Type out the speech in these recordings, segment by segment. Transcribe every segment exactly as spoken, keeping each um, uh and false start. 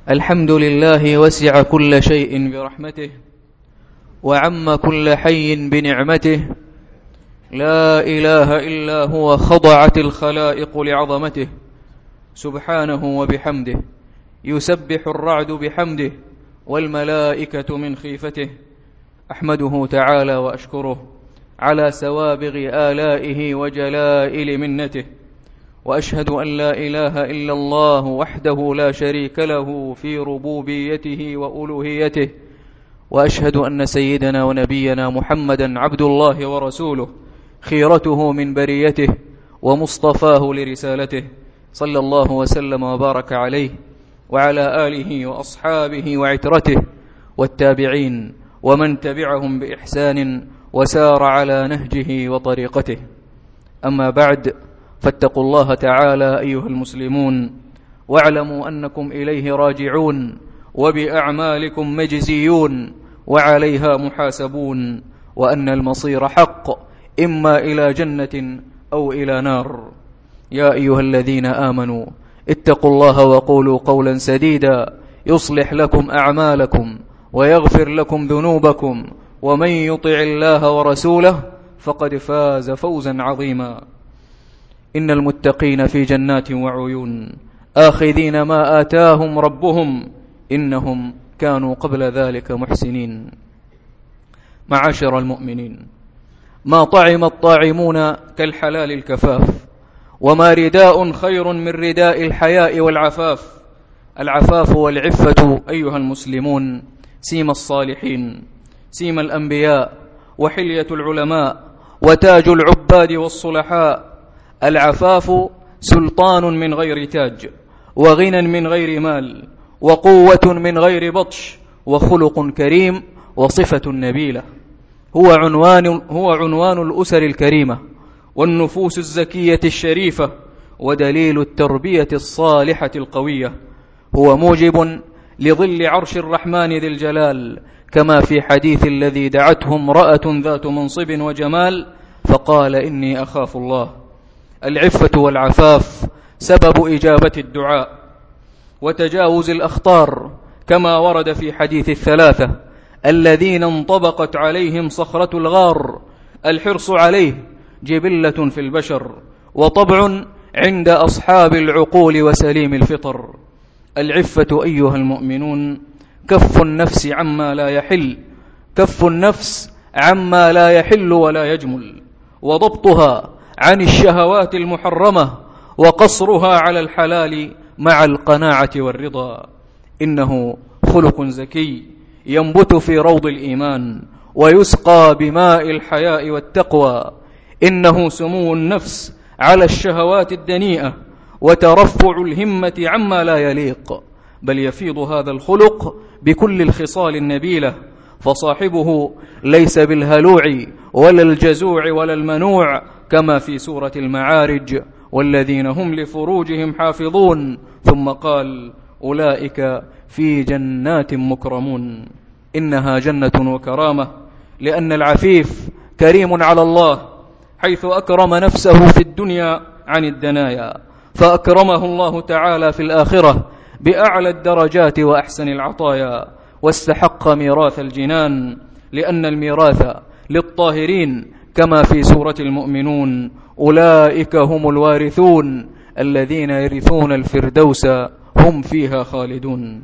الحمد لله وسع كل شيء برحمته وعم كل حي بنعمته. لا إله إلا هو، خضعت الخلائق لعظمته سبحانه وبحمده. يسبح الرعد بحمده والملائكة من خيفته. أحمده تعالى وأشكره على سوابغ آلائه وجلائل منته، وأشهد أن لا إله إلا الله وحده لا شريك له في ربوبيته وألوهيته، وأشهد أن سيدنا ونبينا محمدا عبد الله ورسوله، خيرته من بريته ومصطفاه لرسالته، صلى الله وسلم وبارك عليه وعلى آله وأصحابه وعترته والتابعين ومن تبعهم بإحسان وسار على نهجه وطريقته. أما بعد، فاتقوا الله تعالى أيها المسلمون، واعلموا أنكم إليه راجعون، وبأعمالكم مجزيون، وعليها محاسبون، وأن المصير حق، إما إلى جنة أو إلى نار. يا أيها الذين آمنوا اتقوا الله وقولوا قولا سديدا يصلح لكم أعمالكم ويغفر لكم ذنوبكم، ومن يطع الله ورسوله فقد فاز فوزا عظيما. إن المتقين في جنات وعيون آخذين ما آتاهم ربهم إنهم كانوا قبل ذلك محسنين. معاشر المؤمنين، ما طعم الطاعمون كالحلال الكفاف، وما رداء خير من رداء الحياء والعفاف. العفاف والعفة أيها المسلمون سيم الصالحين، سيم الأنبياء، وحلية العلماء، وتاج العباد والصلحاء. العفاف سلطان من غير تاج، وغنى من غير مال، وقوة من غير بطش، وخلق كريم، وصفة نبيلة. هو عنوان, هو عنوان الأسر الكريمة والنفوس الزكية الشريفة، ودليل التربية الصالحة القوية. هو موجب لظل عرش الرحمن ذي الجلال، كما في حديث الذي دعته امرأة ذات منصب وجمال فقال إني أخاف الله. العفة والعفاف سبب إجابة الدعاء وتجاوز الأخطار، كما ورد في حديث الثلاثة الذين انطبقت عليهم صخرة الغار. الحرص عليه جبلة في البشر، وطبع عند أصحاب العقول وسليم الفطر. العفة أيها المؤمنون كف النفس عما لا يحل، كف النفس عما لا يحل ولا يجمل، وضبطها عن الشهوات المحرمة، وقصرها على الحلال مع القناعة والرضا. إنه خلق زكي ينبت في روض الإيمان، ويسقى بماء الحياء والتقوى. إنه سمو النفس على الشهوات الدنيئة، وترفع الهمة عما لا يليق، بل يفيض هذا الخلق بكل الخصال النبيلة. فصاحبه ليس بالهلوع ولا الجزوع ولا المنوع، كما في سورة المعارج: والذين هم لفروجهم حافظون. ثم قال: أولئك في جنات مكرمون. إنها جنة وكرامة، لأن العفيف كريم على الله، حيث أكرم نفسه في الدنيا عن الدنايا، فأكرمه الله تعالى في الآخرة بأعلى الدرجات وأحسن العطايا، واستحق ميراث الجنان، لأن الميراث للطاهرين، كما في سورة المؤمنون: أولئك هم الوارثون الذين يرثون الفردوس هم فيها خالدون.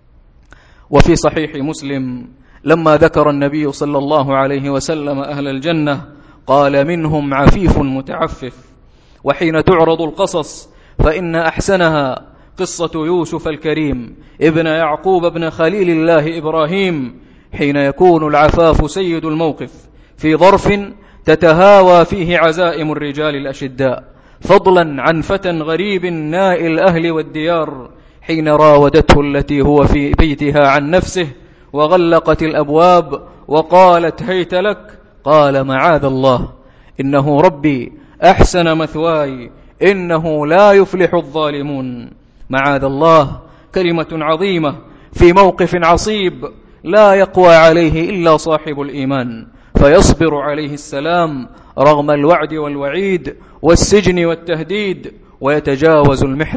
وفي صحيح مسلم لما ذكر النبي صلى الله عليه وسلم أهل الجنة قال: منهم عفيف متعفف. وحين تعرض القصص فإن أحسنها قصة يوسف الكريم ابن يعقوب ابن خليل الله إبراهيم، حين يكون العفاف سيد الموقف في ظرف تتهاوى فيه عزائم الرجال الأشداء، فضلا عن فتى غريب نائي الأهل والديار، حين راودته التي هو في بيتها عن نفسه وغلقت الأبواب وقالت: هيت لك. قال: معاذ الله، إنه ربي أحسن مثواي، إنه لا يفلح الظالمون. معاذ الله كلمة عظيمة في موقف عصيب لا يقوى عليه إلا صاحب الإيمان، فيصبر عليه السلام رغم الوعد والوعيد والسجن والتهديد، ويتجاوز المحنة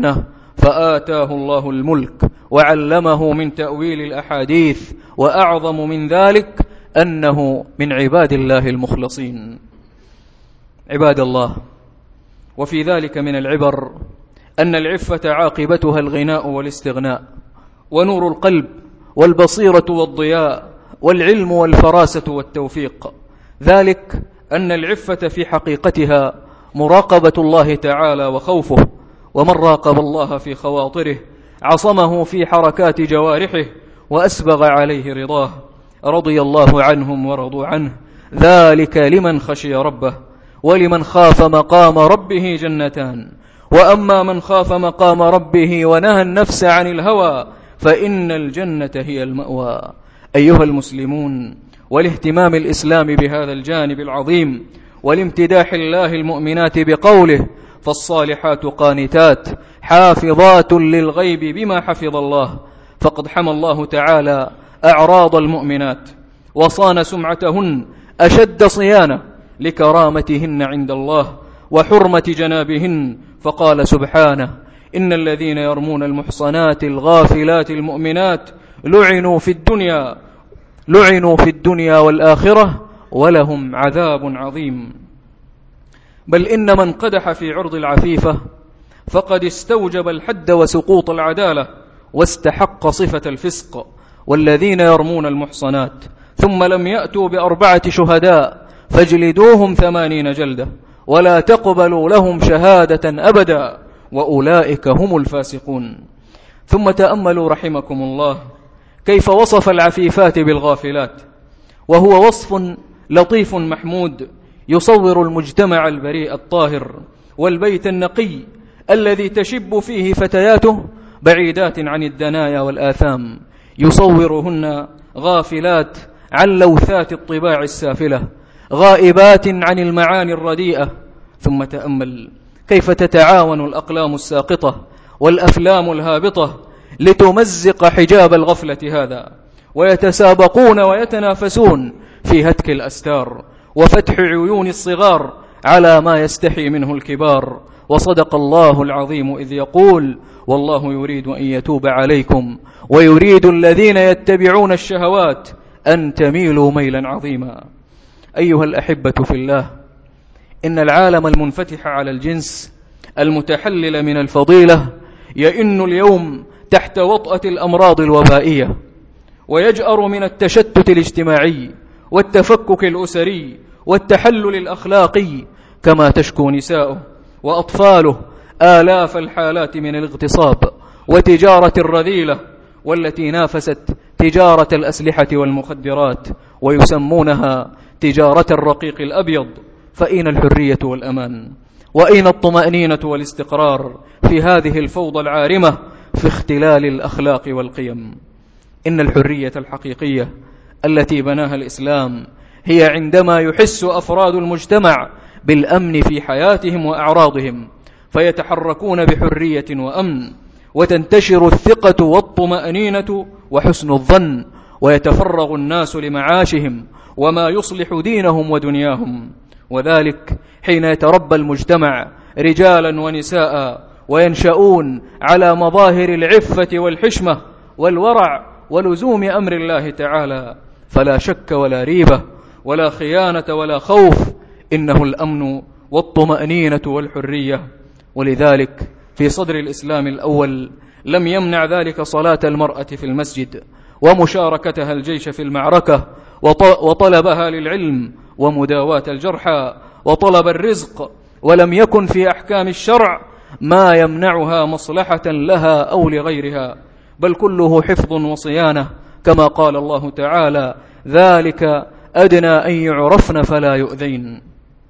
فآتاه الله الملك وعلمه من تأويل الأحاديث، وأعظم من ذلك أنه من عباد الله المخلصين. عباد الله، وفي ذلك من العبر أن العفة عاقبتها الغناء والاستغناء، ونور القلب والبصيرة والضياء، والعلم والفراسة والتوفيق. ذلك أن العفة في حقيقتها مراقبة الله تعالى وخوفه، ومن راقب الله في خواطره عصمه في حركات جوارحه وأسبغ عليه رضاه. رضي الله عنهم ورضوا عنه، ذلك لمن خشي ربه. ولمن خاف مقام ربه جنتان، وأما من خاف مقام ربه ونهى النفس عن الهوى فإن الجنة هي المأوى. أيها المسلمون، والاهتمام الإسلام بهذا الجانب العظيم والامتداح الله المؤمنات بقوله: فالصالحات قانتات حافظات للغيب بما حفظ الله، فقد حمى الله تعالى أعراض المؤمنات وصان سمعتهن أشد صيانة لكرامتهن عند الله وحرمة جنابهن، فقال سبحانه: إن الذين يرمون المحصنات الغافلات المؤمنات لعنوا في الدنيا لعنوا في الدنيا والآخرة ولهم عذاب عظيم. بل إن من قدح في عرض العفيفة فقد استوجب الحد وسقوط العدالة واستحق صفة الفسق. والذين يرمون المحصنات ثم لم يأتوا بأربعة شهداء فاجلدوهم ثمانين جلدة ولا تقبلوا لهم شهادة أبدا وأولئك هم الفاسقون. ثم تأملوا رحمكم الله كيف وصف العفيفات بالغافلات، وهو وصف لطيف محمود يصور المجتمع البريء الطاهر والبيت النقي الذي تشب فيه فتياته بعيدات عن الدنايا والآثام، يصورهن غافلات عن لوثات الطباع السافلة، غائبات عن المعاني الرديئة. ثم تأمل كيف تتعاون الأقلام الساقطة والأفلام الهابطة لتمزق حجاب الغفلة هذا، ويتسابقون ويتنافسون في هتك الأستار وفتح عيون الصغار على ما يستحي منه الكبار. وصدق الله العظيم إذ يقول: والله يريد أن يتوب عليكم ويريد الذين يتبعون الشهوات أن تميلوا ميلا عظيما. أيها الأحبة في الله، إن العالم المنفتح على الجنس المتحلل من الفضيلة يئن اليوم تحت وطأة الأمراض الوبائية، ويجأر من التشتت الاجتماعي والتفكك الأسري والتحلل الأخلاقي، كما تشكو نساؤه وأطفاله آلاف الحالات من الاغتصاب وتجارة الرذيلة، والتي نافست تجارة الأسلحة والمخدرات، ويسمونها تجارة الرقيق الأبيض. فأين الحرية والأمان؟ وأين الطمأنينة والاستقرار في هذه الفوضى العارمة في اختلال الأخلاق والقيم؟ إن الحرية الحقيقية التي بناها الإسلام هي عندما يحس أفراد المجتمع بالأمن في حياتهم وأعراضهم، فيتحركون بحرية وأمن، وتنتشر الثقة والطمأنينة وحسن الظن، ويتفرغ الناس لمعاشهم وما يصلح دينهم ودنياهم. وذلك حين يتربى المجتمع رجالا ونساء وينشؤون على مظاهر العفة والحشمة والورع ولزوم أمر الله تعالى، فلا شك ولا ريبة ولا خيانة ولا خوف، إنه الأمن والطمأنينة والحرية. ولذلك في صدر الإسلام الأول لم يمنع ذلك صلاة المرأة في المسجد، ومشاركتها الجيش في المعركة، وطلبها للعلم ومداواة الجرحى وطلب الرزق، ولم يكن في أحكام الشرع ما يمنعها مصلحة لها أو لغيرها، بل كله حفظ وصيانة، كما قال الله تعالى: ذلك أدنى أن يعرفن فلا يؤذين.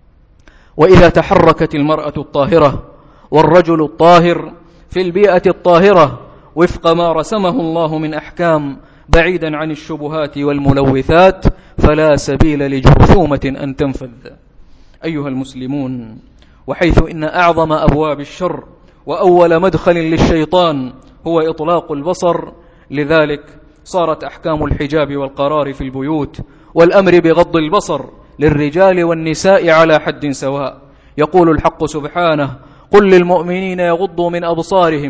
وإذا تحركت المرأة الطاهرة والرجل الطاهر في البيئة الطاهرة وفق ما رسمه الله من أحكام بعيدا عن الشبهات والملوثات، فلا سبيل لجرثومة أن تنفذ. أيها المسلمون، وحيث إن أعظم أبواب الشر وأول مدخل للشيطان هو إطلاق البصر، لذلك صارت أحكام الحجاب والقرار في البيوت والأمر بغض البصر للرجال والنساء على حد سواء. يقول الحق سبحانه: قل للمؤمنين يغضوا من أبصارهم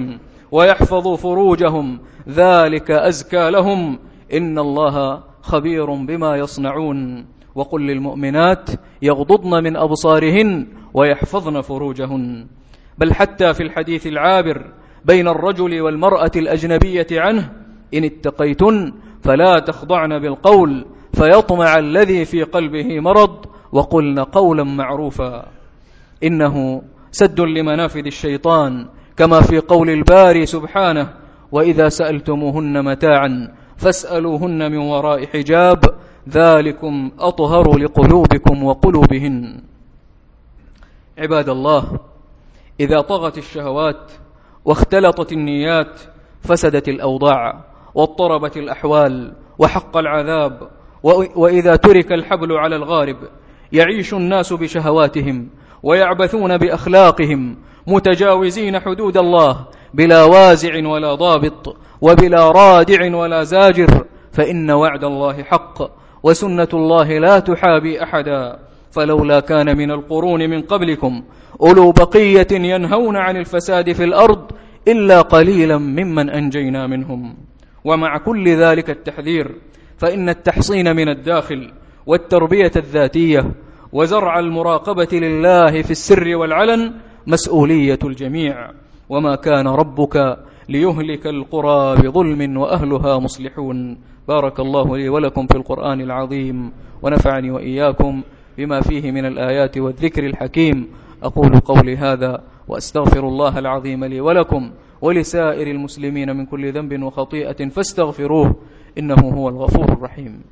ويحفظوا فروجهم ذلك أزكى لهم إن الله خبير بما يصنعون. وقل للمؤمنات يغضضن من أبصارهن ويحفظن فروجهن. بل حتى في الحديث العابر بين الرجل والمرأة الأجنبية عنه إن اتقيتن فلا تخضعن بالقول فيطمع الذي في قلبه مرض وقلن قولا معروفا. إنه سد لمنافذ الشيطان كما في قول الباري سبحانه وإذا سألتموهن متاعا فاسألوهن من وراء حجاب ذلكم أطهر لقلوبكم وقلوبهن. عباد الله، إذا طغت الشهوات واختلطت النيات فسدت الأوضاع واضطربت الأحوال وحق العذاب. وإذا ترك الحبل على الغارب يعيش الناس بشهواتهم ويعبثون بأخلاقهم متجاوزين حدود الله بلا وازع ولا ضابط وبلا رادع ولا زاجر، فإن وعد الله حق وسنة الله لا تحابي أحدا. فلولا كان من القرون من قبلكم أولو بقية ينهون عن الفساد في الأرض إلا قليلا ممن أنجينا منهم. ومع كل ذلك التحذير فإن التحصين من الداخل والتربية الذاتية وزرع المراقبة لله في السر والعلن مسؤولية الجميع. وما كان ربك ليهلك القرى بظلم وأهلها مصلحون. بارك الله لي ولكم في القرآن العظيم ونفعني وإياكم بما فيه من الآيات والذكر الحكيم. أقول قولي هذا وأستغفر الله العظيم لي ولكم ولسائر المسلمين من كل ذنب وخطيئة فاستغفروه إنه هو الغفور الرحيم.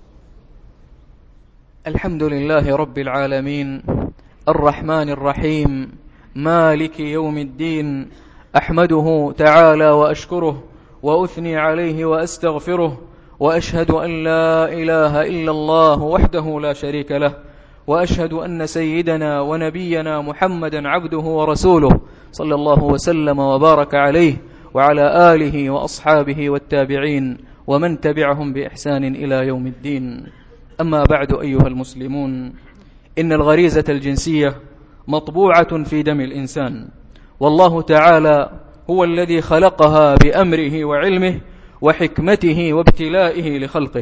الحمد لله رب العالمين الرحمن الرحيم مالك يوم الدين. أحمده تعالى وأشكره وأثني عليه وأستغفره وأشهد أن لا إله إلا الله وحده لا شريك له وأشهد أن سيدنا ونبينا محمدا عبده ورسوله صلى الله وسلم وبارك عليه وعلى آله وأصحابه والتابعين ومن تبعهم بإحسان إلى يوم الدين. أما بعد أيها المسلمون، إن الغريزة الجنسية مطبوعة في دم الإنسان، والله تعالى هو الذي خلقها بأمره وعلمه وحكمته وابتلائه لخلقه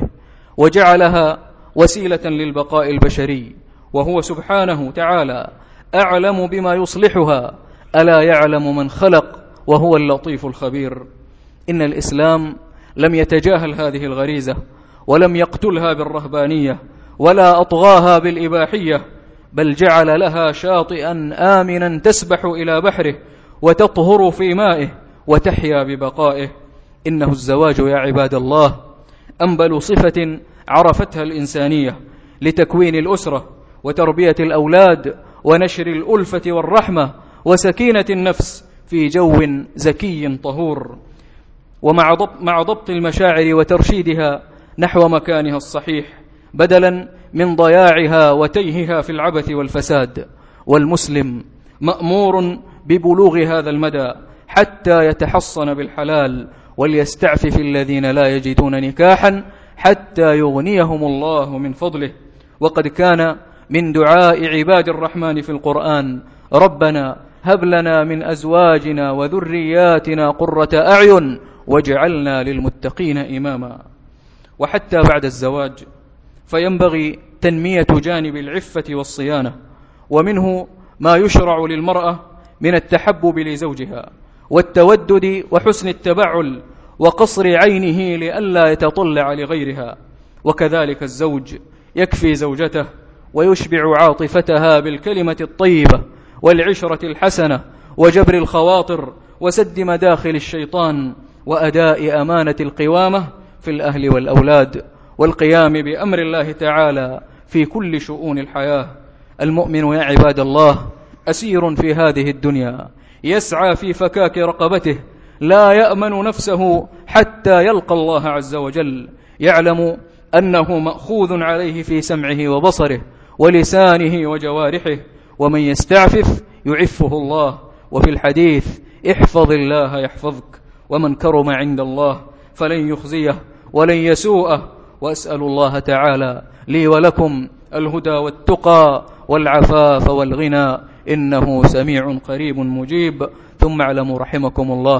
وجعلها وسيلة للبقاء البشري، وهو سبحانه تعالى أعلم بما يصلحها. ألا يعلم من خلق وهو اللطيف الخبير. إن الإسلام لم يتجاهل هذه الغريزة ولم يقتلها بالرهبانية ولا أطغاها بالإباحية، بل جعل لها شاطئا آمنا تسبح إلى بحره وتطهر في مائه وتحيا ببقائه. إنه الزواج يا عباد الله أنبل صفة عرفتها الإنسانية لتكوين الأسرة وتربية الأولاد ونشر الألفة والرحمة وسكينة النفس في جو زكي طهور، ومع ضبط, مع ضبط المشاعر وترشيدها نحو مكانها الصحيح بدلا من ضياعها وتيهها في العبث والفساد. والمسلم مأمور ببلوغ هذا المدى حتى يتحصن بالحلال وليستعفف الذين لا يجدون نكاحا حتى يغنيهم الله من فضله. وقد كان من دعاء عباد الرحمن في القرآن ربنا هب لنا من أزواجنا وذرياتنا قرة أعين واجعلنا للمتقين إماما. وحتى بعد الزواج فينبغي تنمية جانب العفة والصيانة، ومنه ما يشرع للمرأة من التحبب لزوجها والتودد وحسن التبعل وقصر عينه لئلا يتطلع لغيرها. وكذلك الزوج يكفي زوجته ويشبع عاطفتها بالكلمة الطيبة والعشرة الحسنة وجبر الخواطر وسد مداخل الشيطان وأداء أمانة القوامة في الأهل والأولاد والقيام بأمر الله تعالى في كل شؤون الحياة. المؤمن يا عباد الله أسير في هذه الدنيا يسعى في فكاك رقبته، لا يأمن نفسه حتى يلقى الله عز وجل، يعلم أنه مأخوذ عليه في سمعه وبصره ولسانه وجوارحه، ومن يستعفف يعفه الله. وفي الحديث احفظ الله يحفظك، ومن كرم عند الله فلن يخزيه ولن يسوءه. وأسأل الله تعالى لي ولكم الهدى والتقى والعفاف والغنى إنه سميع قريب مجيب. ثم اعلموا رحمكم الله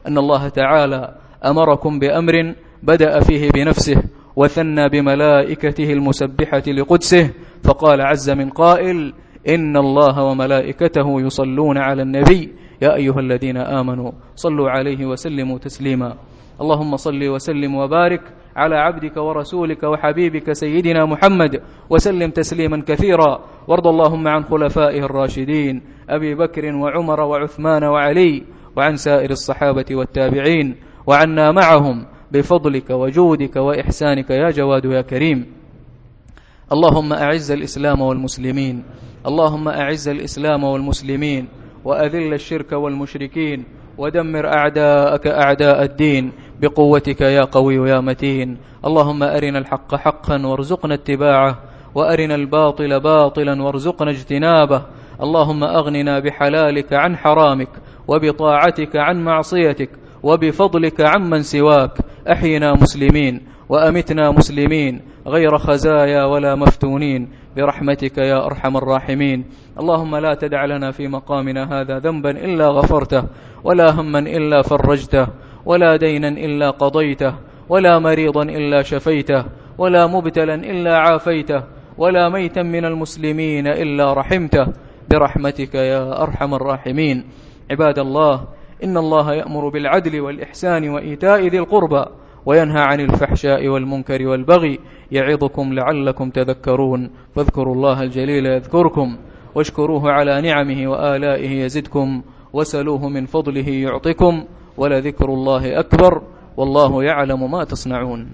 أن الله تعالى أمركم بأمر بدأ فيه بنفسه وثنى بملائكته المسبحة لقدسه، فقال عز من قائل: إن الله وملائكته يصلون على النبي يا أيها الذين آمنوا صلوا عليه وسلموا تسليما. اللهم صل وسلم وبارك على عبدك ورسولك وحبيبك سيدنا محمد وسلم تسليما كثيرا. وارض اللهم عن خلفائه الراشدين أبي بكر وعمر وعثمان وعلي، وعن سائر الصحابة والتابعين، وعنا معهم بفضلك وجودك وإحسانك يا جواد يا كريم. اللهم أعز الإسلام والمسلمين، اللهم أعز الإسلام والمسلمين، وأذل الشرك والمشركين، ودمر أعداءك أعداء الدين بقوتك يا قوي يا متين. اللهم أرنا الحق حقا وارزقنا اتباعه، وأرنا الباطل باطلا وارزقنا اجتنابه. اللهم أغننا بحلالك عن حرامك، وبطاعتك عن معصيتك، وبفضلك عمن سواك. أحينا مسلمين وأمتنا مسلمين غير خزايا ولا مفتونين برحمتك يا أرحم الراحمين. اللهم لا تدع لنا في مقامنا هذا ذنبا إلا غفرته، ولا هما إلا فرجته، ولا دينا إلا قضيته، ولا مريضا إلا شفيته، ولا مبتلا إلا عافيته، ولا ميتا من المسلمين إلا رحمته برحمتك يا أرحم الراحمين. عباد الله، إن الله يأمر بالعدل والإحسان وإيتاء ذي القربى، وينهى عن الفحشاء والمنكر والبغي، يعظكم لعلكم تذكرون. فاذكروا الله الجليل يذكركم، واشكروه على نعمه وآلائه يزدكم، وسلوه من فضله يعطكم، ولذكر الله أكبر، والله يعلم ما تصنعون.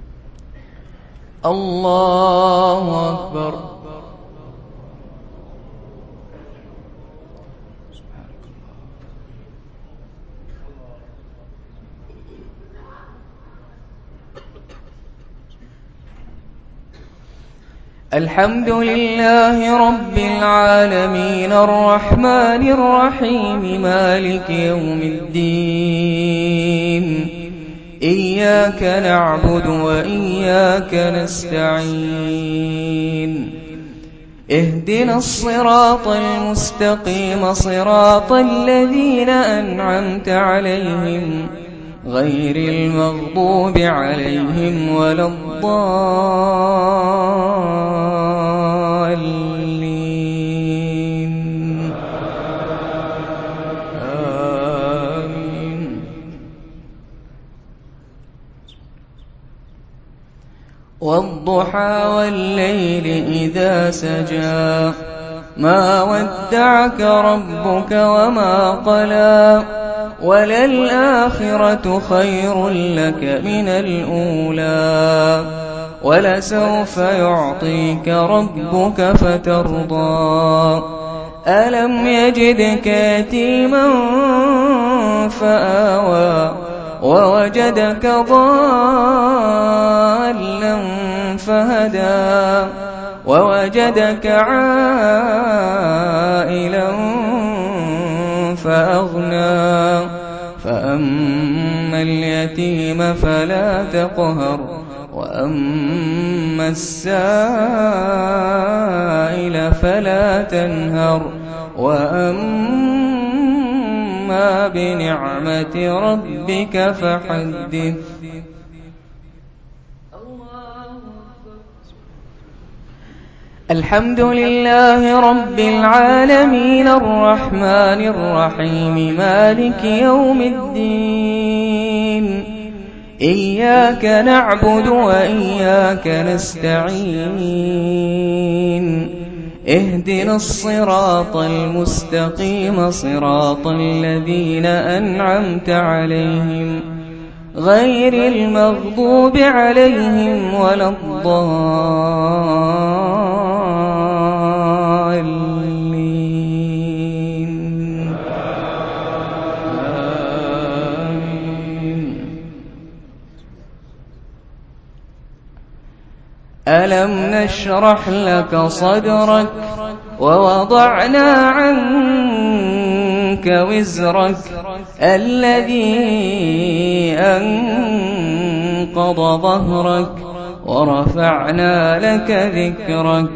الله أكبر. الحمد لله رب العالمين الرحمن الرحيم مالك يوم الدين. إياك نعبد وإياك نستعين. اهدنا الصراط المستقيم صراط الذين أنعمت عليهم غير المغضوب عليهم ولا الضالين. آمين. والضحى والليل إذا سجى ما ودعك ربك وما قلى وللآخرة خير لك من الأولى ولسوف يعطيك ربك فترضى. ألم يجدك يتيما فآوى ووجدك ضالا فهدى ووجدك عائلا فأغنى. فأما اليتيم فلا تقهر وأما السائل فلا تنهر وأما بنعمة ربك فحدث. الحمد لله رب العالمين الرحمن الرحيم مالك يوم الدين. إياك نعبد وإياك نستعين. اهدنا الصراط المستقيم صراط الذين أنعمت عليهم غير المغضوب عليهم ولا الضالين. آمين. ألم نشرح لك صدرك ووضعنا عنك وزرك الذي أنقض ظهرك ورفعنا لك ذكرك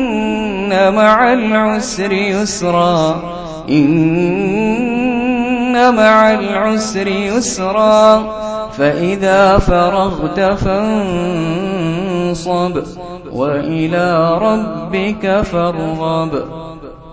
فإن مع العسر يسرا إن إن مع العسر يسرا فإذا فرغت فانصب وإلى ربك فارغب.